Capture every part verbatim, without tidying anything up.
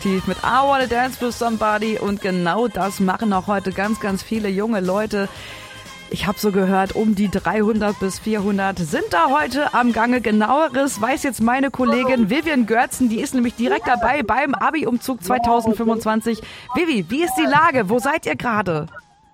mit I Wanna Dance with Somebody und genau das machen auch heute ganz, ganz viele junge Leute. Ich habe so gehört, um die dreihundert bis vierhundert sind da heute am Gange. Genaueres weiß jetzt meine Kollegin Vivian Görzen, die ist nämlich direkt dabei beim Abi-Umzug zwanzig fünfundzwanzig. Vivi, wie ist die Lage? Wo seid ihr gerade?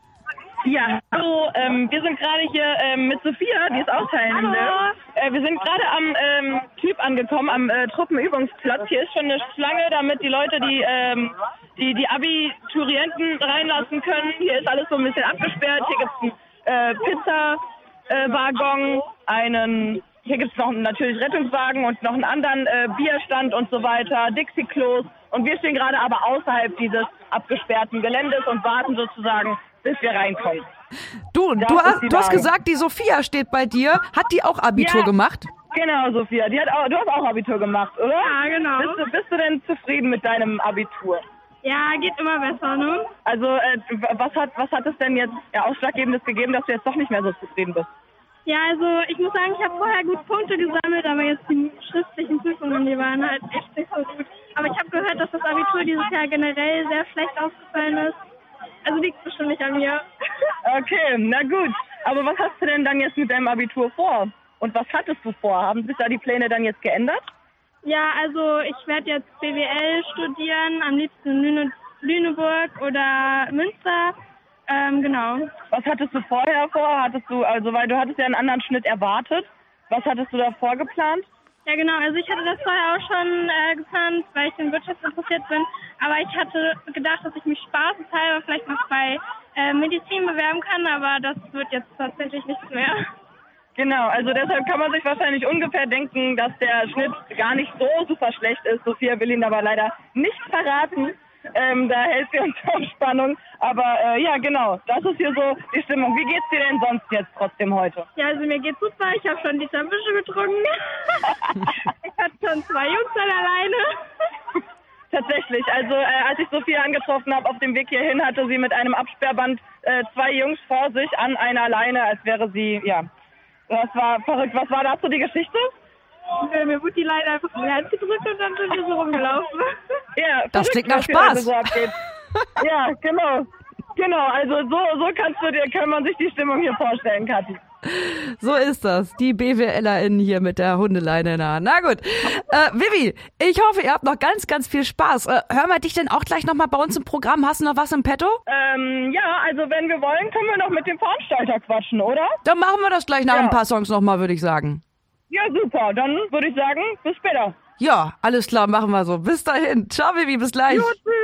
Ja, hallo, ähm, wir sind gerade hier ähm, mit Sophia, die ist auch Teilnehmende. Äh, wir sind gerade am ähm, Typ angekommen, am äh, Truppenübungsplatz. Hier ist schon eine Schlange, damit die Leute die, ähm, die, die Abiturienten reinlassen können. Hier ist alles so ein bisschen abgesperrt. Hier gibt es einen äh, Pizza-Waggon, äh, einen, hier gibt es noch natürlich Rettungswagen und noch einen anderen äh, Bierstand und so weiter, Dixie-Klos. Und wir stehen gerade aber außerhalb dieses abgesperrten Geländes und warten sozusagen, bis wir reinkommen. Du, du hast, du hast gesagt, die Sophia steht bei dir. Hat die auch Abitur ja, gemacht? Genau, Sophia. Die hat auch, du hast auch Abitur gemacht, oder? Ja, genau. Bist du, bist du denn zufrieden mit deinem Abitur? Ja, geht immer besser, ne? Also, äh, was hat was hat es denn jetzt ja, Ausschlaggebendes gegeben, dass du jetzt doch nicht mehr so zufrieden bist? Ja, also ich muss sagen, ich habe vorher gut Punkte gesammelt, aber jetzt die schriftlichen Prüfungen, die waren halt echt nicht so gut. Aber ich habe gehört, dass das Abitur dieses Jahr generell sehr schlecht ausgefallen ist. Also liegt es bestimmt nicht an mir. Okay, na gut. Aber was hast du denn dann jetzt mit deinem Abitur vor? Und was hattest du vor? Haben sich da die Pläne dann jetzt geändert? Ja, also ich werde jetzt B W L studieren, am liebsten in Lüne, Lüneburg oder Münster. Ähm, genau. Was hattest du vorher vor? Hattest du, also weil du hattest ja einen anderen Schnitt erwartet. Was hattest du da vorgeplant? Ja, genau. Also ich hatte das vorher auch schon äh, geplant, weil ich in Wirtschaft interessiert bin. Aber ich hatte gedacht, dass ich mich spaßeshalber vielleicht noch bei äh, Medizin bewerben kann, aber das wird jetzt tatsächlich nichts mehr. Genau, also deshalb kann man sich wahrscheinlich ungefähr denken, dass der Schnitt gar nicht so super schlecht ist. Sophia will ihn aber leider nicht verraten. Ähm, da hält sie uns auf Spannung. Aber äh, ja, genau, das ist hier so die Stimmung. Wie geht's dir denn sonst jetzt trotzdem heute? Ja, also mir geht's super. Ich habe schon die Mische getrunken. Ich hatte schon zwei Jungs an alleine. Tatsächlich, also äh, als ich Sophia angetroffen habe auf dem Weg hierhin, hatte sie mit einem Absperrband äh, zwei Jungs vor sich an einer Leine, als wäre sie, ja, das war verrückt. Was war dazu die Geschichte? Ja, mir wurde die Leine einfach in die Hand gedrückt und dann sind wir so rumgelaufen. Ja, das klingt nach Spaß. So ja, genau. Genau, also so, so kannst du dir, kann man sich die Stimmung hier vorstellen, Kathi. So ist das. Die BWLerInnen hier mit der Hundeleine in der Hand. Na gut. Äh, Vivi, ich hoffe, ihr habt noch ganz, ganz viel Spaß. Äh, hören wir dich denn auch gleich nochmal bei uns im Programm? Hast du noch was im Petto? Ähm, ja, also wenn wir wollen, können wir noch mit dem Veranstalter quatschen, oder? Dann machen wir das gleich nach ja. ein paar Songs nochmal, würde ich sagen. Ja, super. Dann würde ich sagen, bis später. Ja, alles klar, machen wir so. Bis dahin. Ciao, Vivi, bis gleich. Jo,